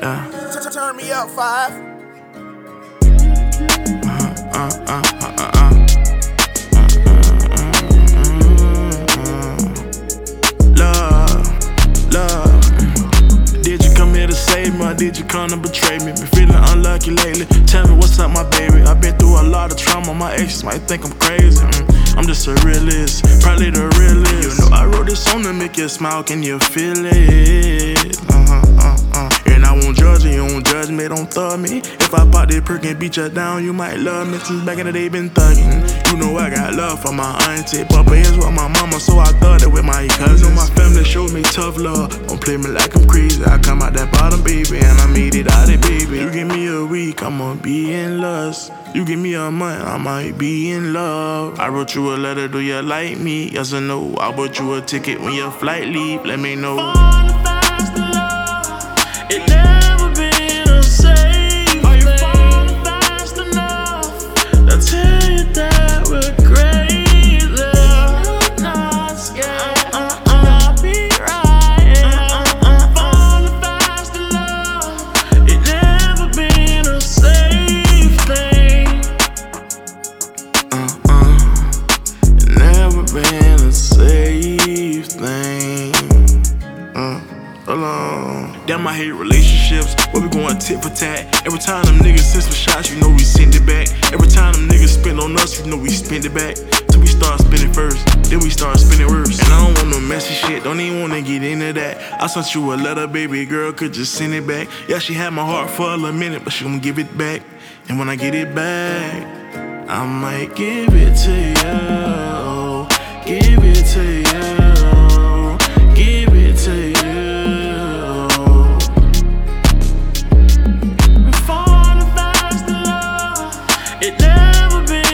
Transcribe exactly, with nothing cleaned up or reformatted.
Yeah. Turn me up, five. Uh, uh, uh, uh, uh, uh. Love, love. Did you come here to save me or did you come to betray me? Been feeling unlucky lately. Tell me what's up, my baby. I've been through a lot of trauma. My exes might think I'm crazy. Mm, I'm just a realist, probably the realest. You know I wrote this song to make you smile. Can you feel it? Uh-huh, uh-uh. And I won't judge you, you won't judge me, don't thug me. If I pop that perk and beat you down, you might love me. Since back in the day, been thugging. You know I got love for my auntie. Papa is with my mama, so I thought it with my cousins. You know my family showed me tough love. Don't play me like I'm crazy. I come out that bottom, baby, and I made it out of baby. You give me a week, I'ma be in lust. You give me a month, I might be in love. I wrote you a letter, do you like me? Yes or no? I bought you a ticket when your flight leave, let me know. It never been a safe. Are you falling fast enough? I'll tell you that we're crazy. Not scared. Uh, uh, I'll be right. Uh, uh, falling fast enough. It never been a safe thing. Uh uh. It never been a safe thing. Uh. Alone. Damn, I hate relationships where we going tit for tat. Every time them niggas send some shots, you know we send it back. Every time them niggas spend on us, you know we spend it back. Till we start spinning first, then we start spinning worse. And I don't want no messy shit, don't even wanna get into that. I sent you a letter, baby girl, could just send it back. Yeah, she had my heart for a little minute, but she gon' give it back. And when I get it back, I might give it to you. Give it to you. Give it to you. It never been